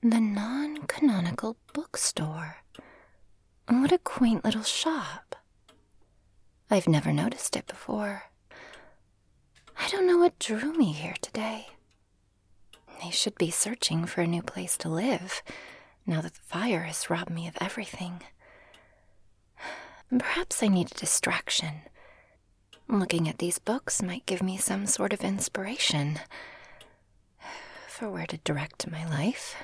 The non-canonical bookstore. What a quaint little shop. I've never noticed it before. I don't know what drew me here today. I should be searching for a new place to live, now that the fire has robbed me of everything. Perhaps I need a distraction. Looking at these books might give me some sort of inspiration for where to direct my life.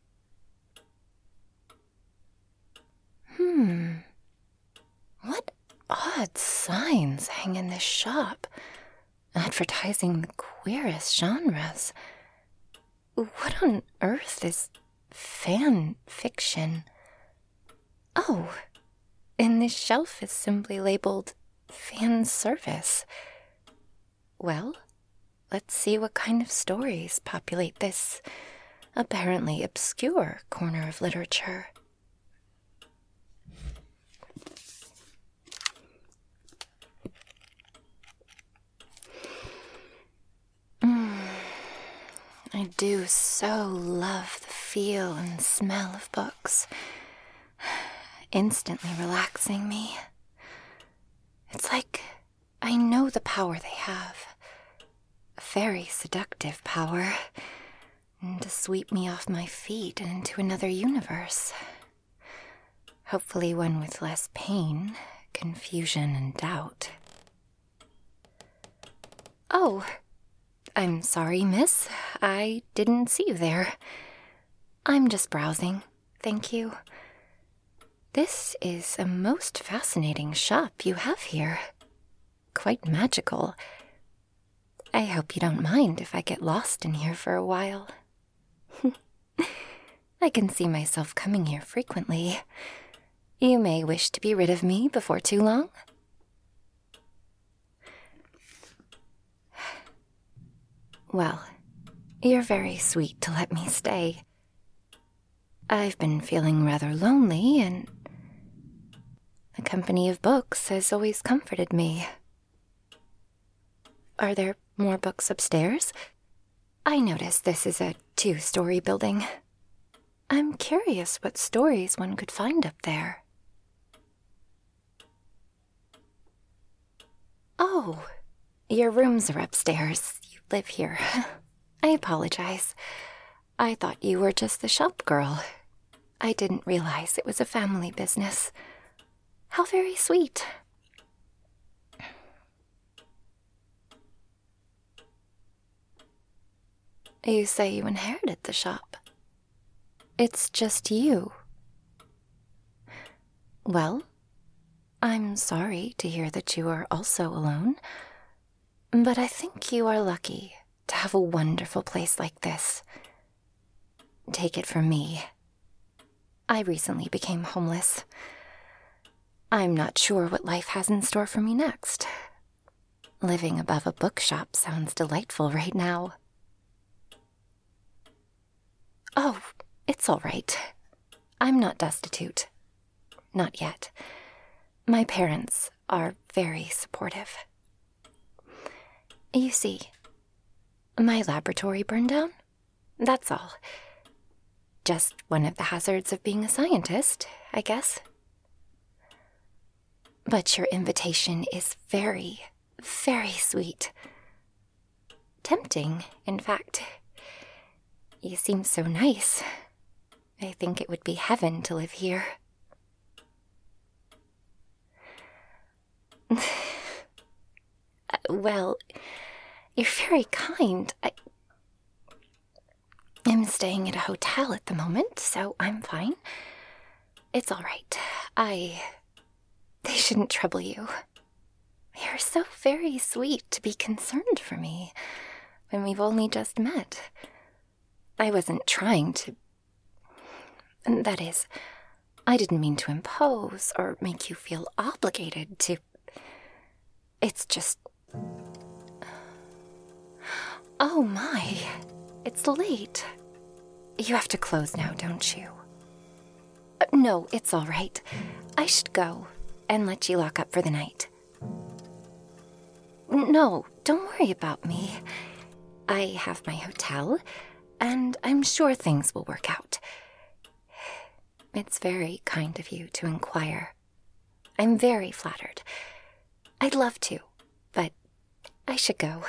What odd signs hang in this shop, advertising the queerest genres. What on earth is fan fiction? Oh, and this shelf is simply labeled fan service. Well, let's see what kind of stories populate this apparently obscure corner of literature. I do so love the feel and smell of books, instantly relaxing me. It's like I know the power they have, a very seductive power, to sweep me off my feet and into another universe. Hopefully one with less pain, confusion, and doubt. Oh, I'm sorry, miss. I didn't see you there. I'm just browsing, thank you. This is a most fascinating shop you have here. Quite magical. I hope you don't mind if I get lost in here for a while. I can see myself coming here frequently. You may wish to be rid of me before too long. Well, you're very sweet to let me stay. I've been feeling rather lonely, and the company of books has always comforted me. Are there more books upstairs? I notice this is a 2-story building. I'm curious what stories one could find up there. Oh, your rooms are upstairs. You live here. I apologize. I thought you were just the shop girl. I didn't realize it was a family business. How very sweet. You say you inherited the shop. It's just you. Well, I'm sorry to hear that you are also alone, but I think you are lucky to have a wonderful place like this. Take it from me. I recently became homeless. I'm not sure what life has in store for me next. Living above a bookshop sounds delightful right now. Oh, it's all right. I'm not destitute. Not yet. My parents are very supportive. You see, my laboratory burned down. That's all. Just one of the hazards of being a scientist, I guess. But your invitation is very, very sweet. Tempting, in fact. You seem so nice. I think it would be heaven to live here. Well, you're very kind. I'm staying at a hotel at the moment, so I'm fine. It's all right. They shouldn't trouble you. You're so very sweet to be concerned for me when we've only just met. I wasn't trying to... That is, I didn't mean to impose or make you feel obligated to... It's just... Oh my, it's late. You have to close now, don't you? No, it's all right. I should go and let you lock up for the night. No, don't worry about me. I have my hotel. and I'm sure things will work out. It's very kind of you to inquire. I'm very flattered. I'd love to, but I should go.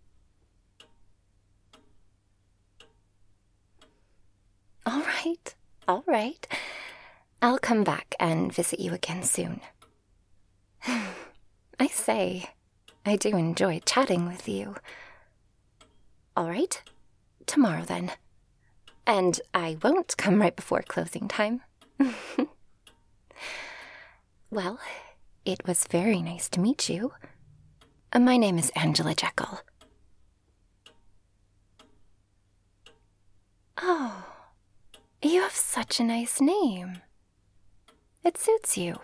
All right. I'll come back and visit you again soon. I say, I do enjoy chatting with you. All right, tomorrow then. And I won't come right before closing time. Well, it was very nice to meet you. My name is Angela Jekyll. Oh, you have such a nice name. It suits you.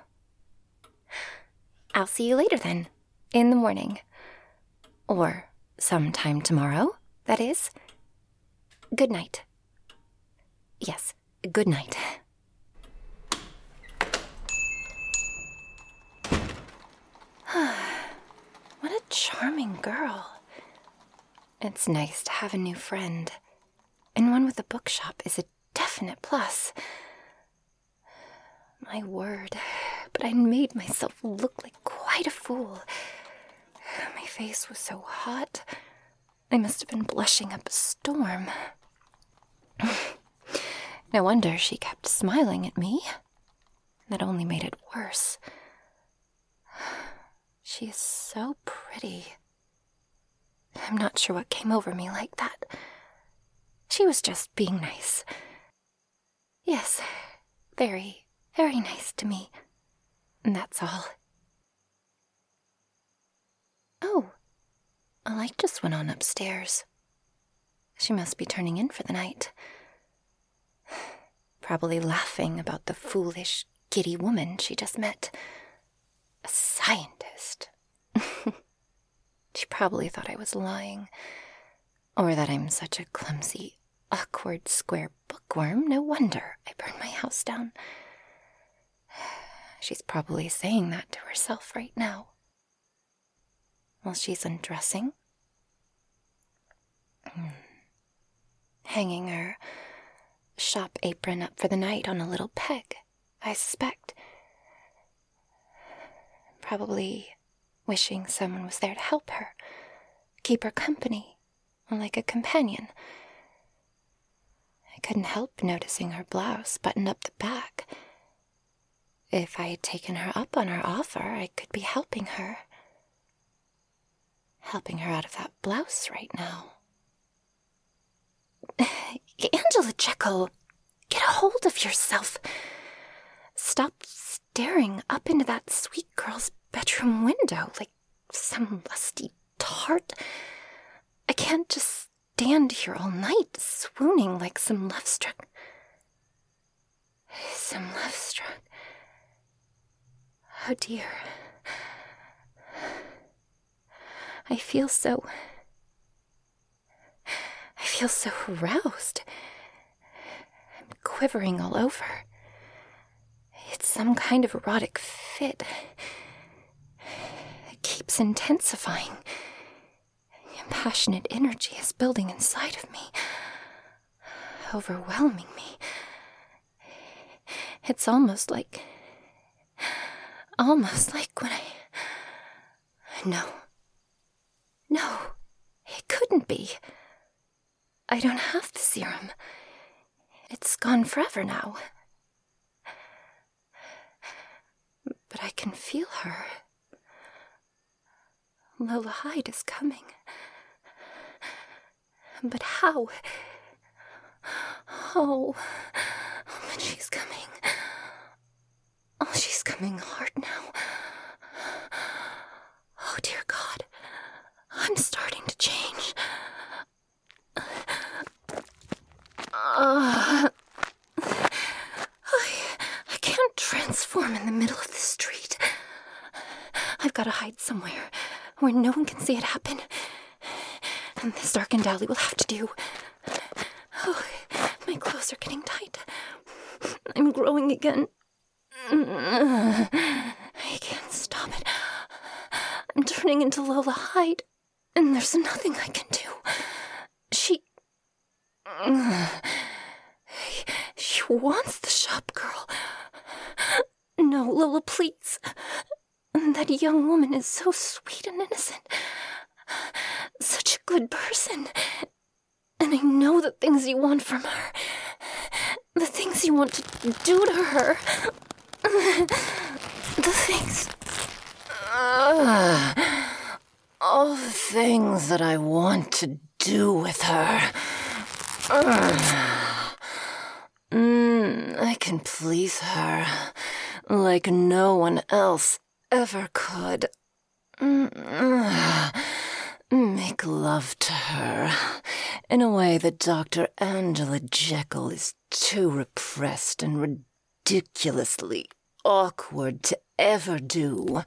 I'll see you later then, in the morning. Or sometime tomorrow, that is. Good night. Yes, good night. What a charming girl. It's nice to have a new friend. And one with a bookshop is a definite plus. My word, but I made myself look like quite a fool. My face was so hot. I must have been blushing up a storm. No wonder she kept smiling at me. That only made it worse. She is so pretty. I'm not sure what came over me like that. She was just being nice. Yes, very, very nice to me. And that's all. Oh, a light just went on upstairs. She must be turning in for the night. Probably laughing about the foolish, giddy woman she just met. A scientist. She probably thought I was lying. Or that I'm such a clumsy, awkward, square bookworm. No wonder I burned my house down. She's probably saying that to herself right now. While she's undressing. Hanging her shop apron up for the night on a little peg, I suspect. Probably wishing someone was there to help her, keep her company, like a companion. I couldn't help noticing her blouse buttoned up the back. If I had taken her up on her offer, I could be helping her. Helping her out of that blouse right now. Angela Jekyll, get a hold of yourself. Stop staring up into that sweet girl's bedroom window like some lusty tart. I can't just stand here all night swooning like some love-struck. Oh dear. I feel so aroused. I'm quivering all over. It's some kind of erotic fit. It keeps intensifying. Passionate energy is building inside of me, overwhelming me. It's almost like when I... No, it couldn't be. I don't have the serum. It's gone forever now. But I can feel her. Lola Hyde is coming. But how? Oh, but she's coming. Oh, she's coming hard now. Oh, dear God. I'm starting to change. I can't transform in the middle of the street. I've got to hide somewhere where no one can see it happen. And this darkened alley will have to do. Oh, my clothes are getting tight. I'm growing again. I can't stop it. I'm turning into Lola Hyde, and there's nothing I can do. He wants the shop girl. No, Lola, please. That young woman is so sweet and innocent. Such a good person. And I know the things you want from her. The things you want to do to her. The things... all the things that I want to do with her. I can please her like no one else ever could. Make love to her in a way that Dr. Angela Jekyll is too repressed and ridiculously awkward to ever do.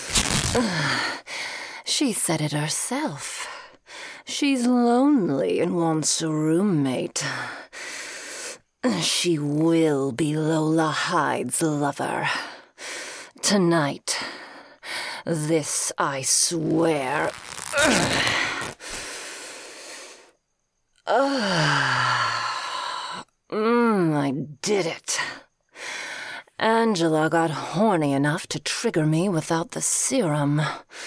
She said it herself. She's lonely and wants a roommate. She will be Lola Hyde's lover. Tonight. This I swear. I did it. Angela got horny enough to trigger me without the serum.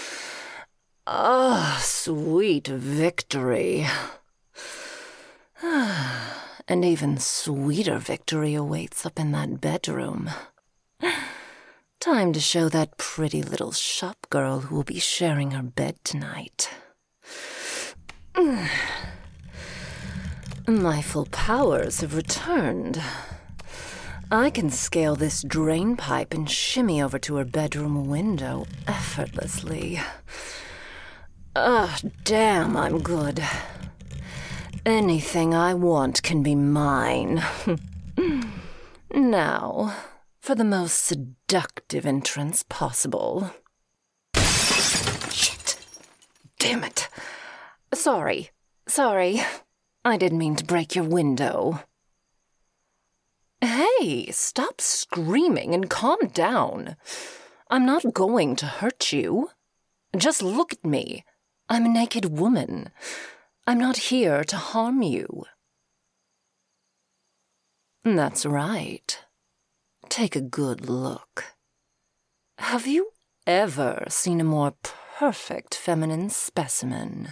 Sweet victory. And even sweeter victory awaits up in that bedroom. Time to show that pretty little shop girl who will be sharing her bed tonight. My full powers have returned. I can scale this drain pipe and shimmy over to her bedroom window effortlessly. Damn, I'm good. Anything I want can be mine. Now, for the most seductive entrance possible. Shit. Damn it. Sorry. I didn't mean to break your window. Hey, stop screaming and calm down. I'm not going to hurt you. Just look at me. I'm a naked woman. I'm not here to harm you. That's right. Take a good look. Have you ever seen a more perfect feminine specimen?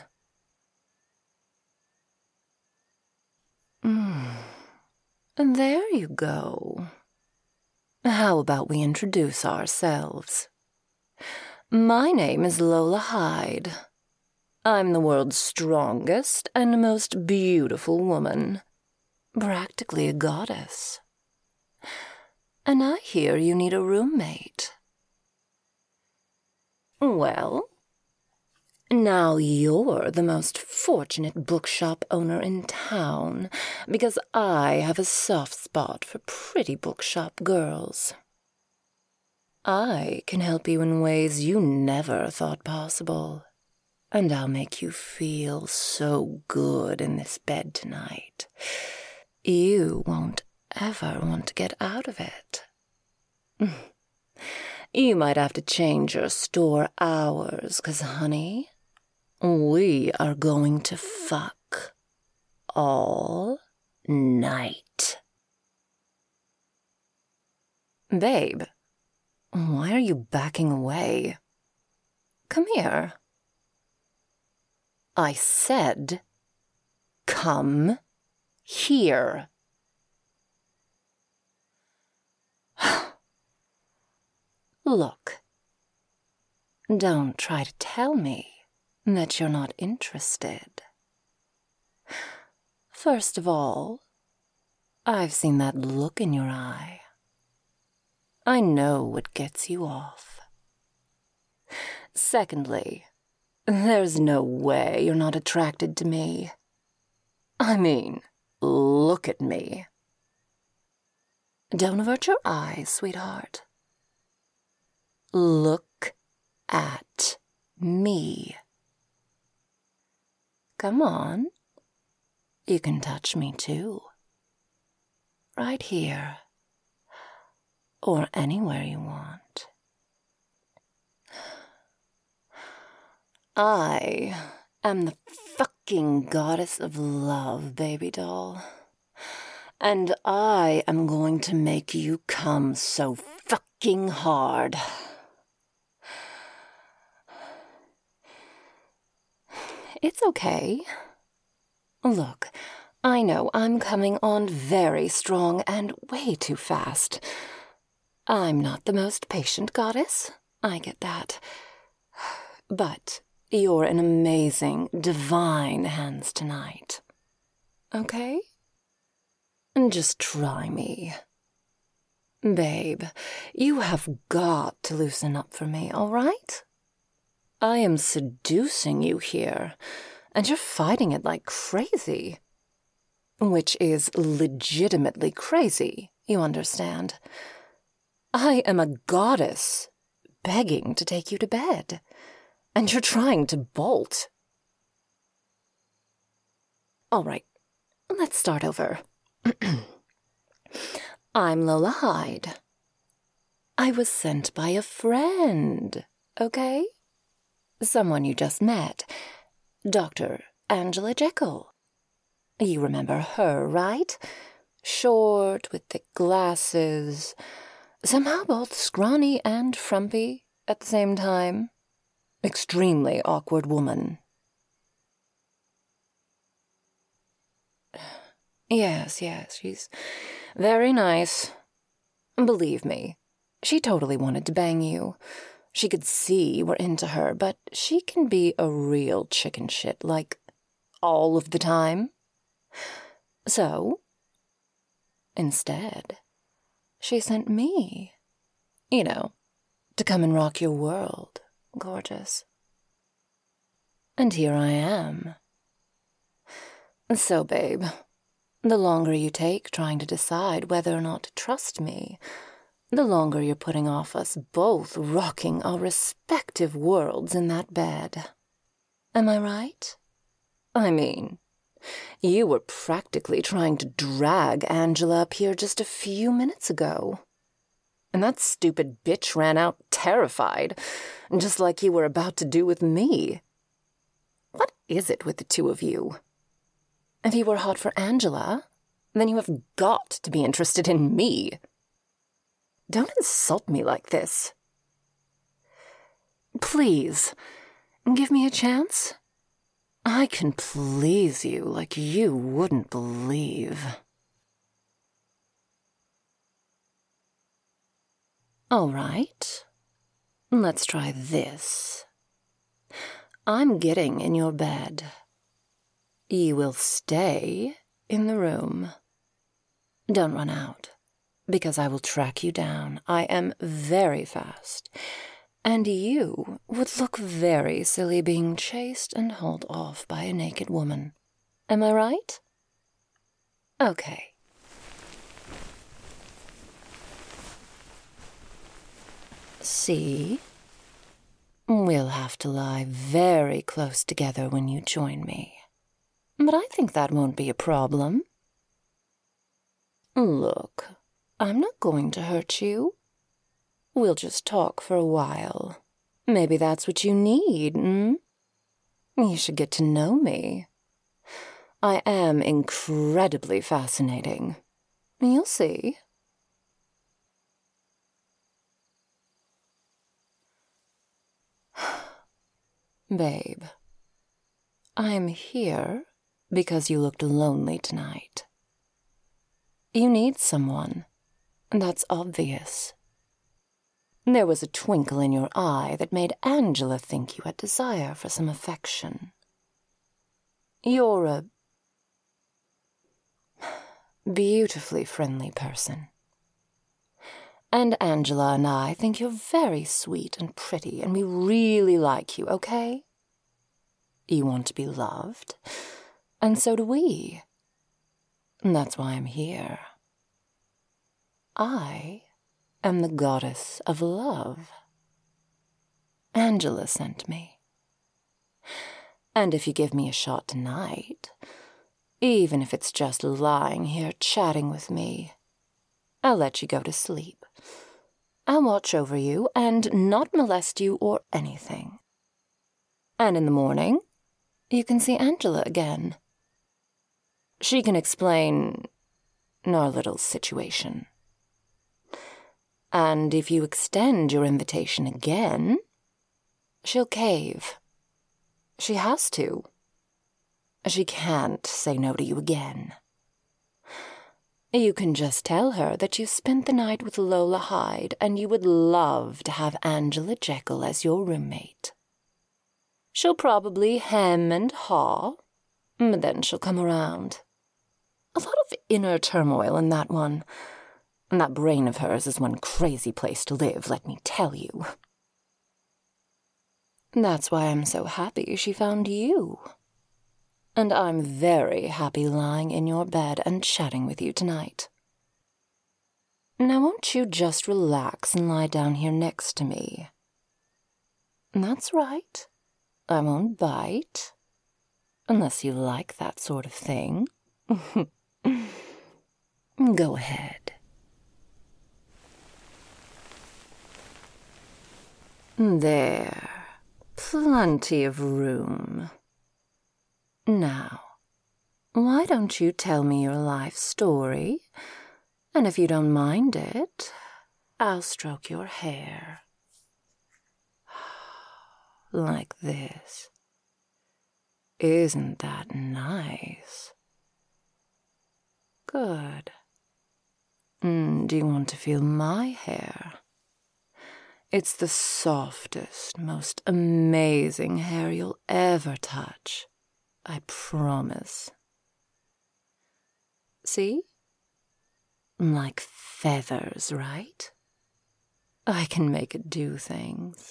And there you go. How about we introduce ourselves? My name is Lola Hyde. I'm the world's strongest and most beautiful woman. Practically a goddess. And I hear you need a roommate. Well, now you're the most fortunate bookshop owner in town, because I have a soft spot for pretty bookshop girls. I can help you in ways you never thought possible, and I'll make you feel so good in this bed tonight. You won't ever want to get out of it. You might have to change your store hours, 'cause, honey, we are going to fuck all night. Babe, why are you backing away? Come here. I said, come here. Look, don't try to tell me that you're not interested. First of all, I've seen that look in your eye. I know what gets you off. Secondly, there's no way you're not attracted to me. I mean, look at me. Don't avert your eyes, sweetheart. Look at me. Come on. You can touch me too. Right here. Or anywhere you want. I am the fucking goddess of love, baby doll. And I am going to make you come so fucking hard. It's okay. Look, I know I'm coming on very strong and way too fast. I'm not the most patient goddess, I get that. But you're in amazing, divine hands tonight. Okay? Just try me. Babe, you have got to loosen up for me, all right? I am seducing you here, and you're fighting it like crazy. Which is legitimately crazy, you understand? I am a goddess begging to take you to bed, and you're trying to bolt. All right, let's start over. I'm Lola Hyde. I was sent by a friend, okay? Someone you just met, Dr. Angela Jekyll. You remember her, right? Short, with thick glasses, somehow both scrawny and frumpy at the same time. Extremely awkward woman. Yes, she's very nice. Believe me, she totally wanted to bang you. She could see you were into her, but she can be a real chicken shit, like, all of the time. So, instead, she sent me, to come and rock your world, gorgeous. And here I am. So, babe, the longer you take trying to decide whether or not to trust me, the longer you're putting off us both rocking our respective worlds in that bed. Am I right? I mean, you were practically trying to drag Angela up here just a few minutes ago. And that stupid bitch ran out terrified, just like you were about to do with me. What is it with the two of you? If you were hot for Angela, then you have got to be interested in me. Don't insult me like this. Please, give me a chance. I can please you like you wouldn't believe. All right, let's try this. I'm getting in your bed. You will stay in the room. Don't run out, because I will track you down. I am very fast, and you would look very silly being chased and hauled off by a naked woman. Am I right? Okay. See? We'll have to lie very close together when you join me. But I think that won't be a problem. Look, I'm not going to hurt you. We'll just talk for a while. Maybe that's what you need, You should get to know me. I am incredibly fascinating. You'll see. Babe, I'm here because you looked lonely tonight. You need someone. That's obvious. There was a twinkle in your eye that made Angela think you had desire for some affection. You're a beautifully friendly person. And Angela and I think you're very sweet and pretty, and we really like you, okay? You want to be loved, and so do we. That's why I'm here. I am the goddess of love. Angela sent me. And if you give me a shot tonight, even if it's just lying here chatting with me, I'll let you go to sleep. I'll watch over you and not molest you or anything. And in the morning, you can see Angela again. She can explain our little situation. And if you extend your invitation again, she'll cave. She has to. She can't say no to you again. You can just tell her that you spent the night with Lola Hyde and you would love to have Angela Jekyll as your roommate. She'll probably hem and haw, but then she'll come around. A lot of inner turmoil in that one. And that brain of hers is one crazy place to live, let me tell you. That's why I'm so happy she found you. And I'm very happy lying in your bed and chatting with you tonight. Now won't you just relax and lie down here next to me? That's right. I won't bite. Unless you like that sort of thing. Go ahead. There. Plenty of room. Now, why don't you tell me your life story? And if you don't mind it, I'll stroke your hair. Like this. Isn't that nice? Good. Do you want to feel my hair? It's the softest, most amazing hair you'll ever touch. I promise. See? Like feathers, right? I can make it do things.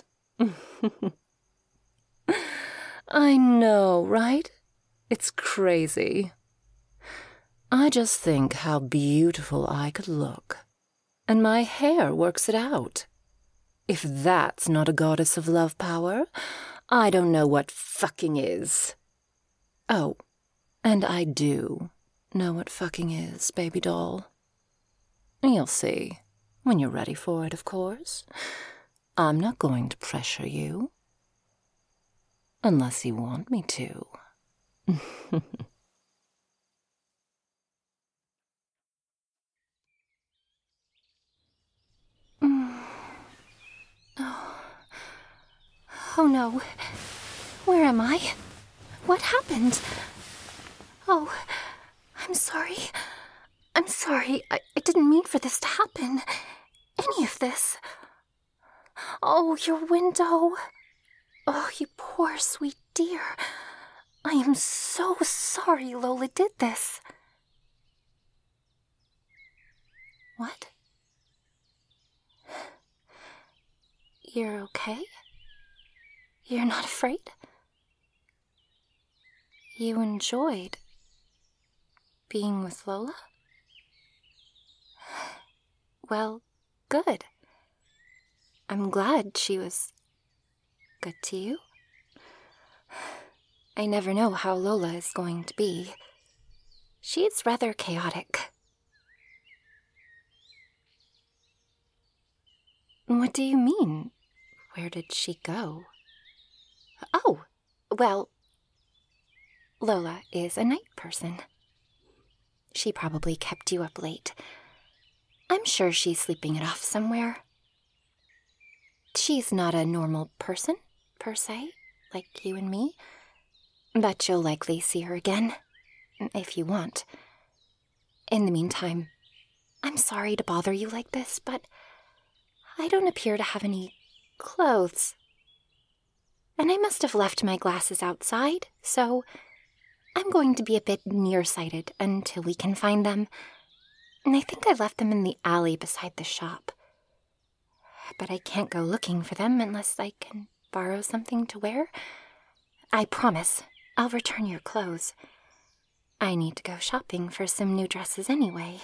I know, right? It's crazy. I just think how beautiful I could look. And my hair works it out. If that's not a goddess of love power, I don't know what fucking is. Oh, and I do know what fucking is, baby doll. You'll see, when you're ready for it, of course. I'm not going to pressure you. Unless you want me to. Oh no. Where am I? What happened? Oh, I'm sorry. I'm sorry. I didn't mean for this to happen. Any of this. Oh, your window. Oh, you poor sweet dear. I am so sorry Lola did this. What? You're okay? You're not afraid? You enjoyed being with Lola? Well, good. I'm glad she was good to you. I never know how Lola is going to be. She's rather chaotic. What do you mean? Where did she go? Oh, well, Lola is a night person. She probably kept you up late. I'm sure she's sleeping it off somewhere. She's not a normal person, per se, like you and me. But you'll likely see her again, if you want. In the meantime, I'm sorry to bother you like this, but I don't appear to have any clothes. And I must have left my glasses outside, so I'm going to be a bit nearsighted until we can find them. And I think I left them in the alley beside the shop. But I can't go looking for them unless I can borrow something to wear. I promise I'll return your clothes. I need to go shopping for some new dresses anyway.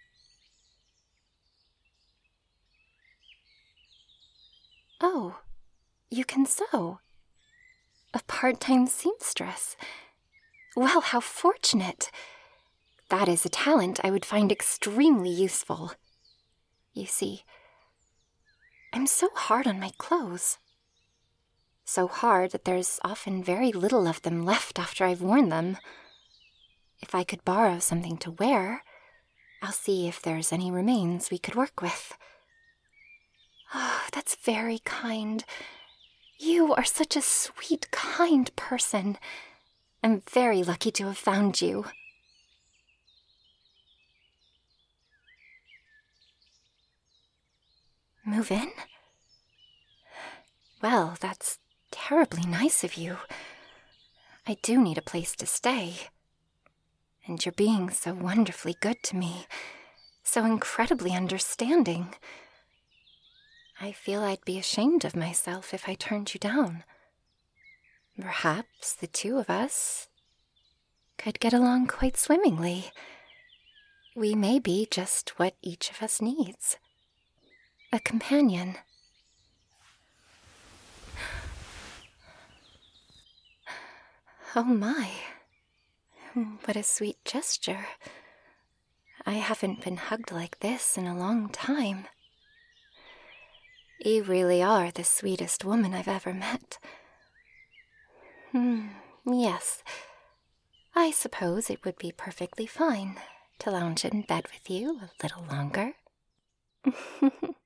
Oh, you can sew. A part-time seamstress. Well, how fortunate. That is a talent I would find extremely useful. You see, I'm so hard on my clothes. So hard that there's often very little of them left after I've worn them. If I could borrow something to wear, I'll see if there's any remains we could work with. Oh, that's very kind. You are such a sweet, kind person. I'm very lucky to have found you. Move in? Well, that's terribly nice of you. I do need a place to stay. And you're being so wonderfully good to me, so incredibly understanding. I feel I'd be ashamed of myself if I turned you down. Perhaps the two of us could get along quite swimmingly. We may be just what each of us needs. A companion. Oh my. What a sweet gesture. I haven't been hugged like this in a long time. You really are the sweetest woman I've ever met. Yes, I suppose it would be perfectly fine to lounge in bed with you a little longer.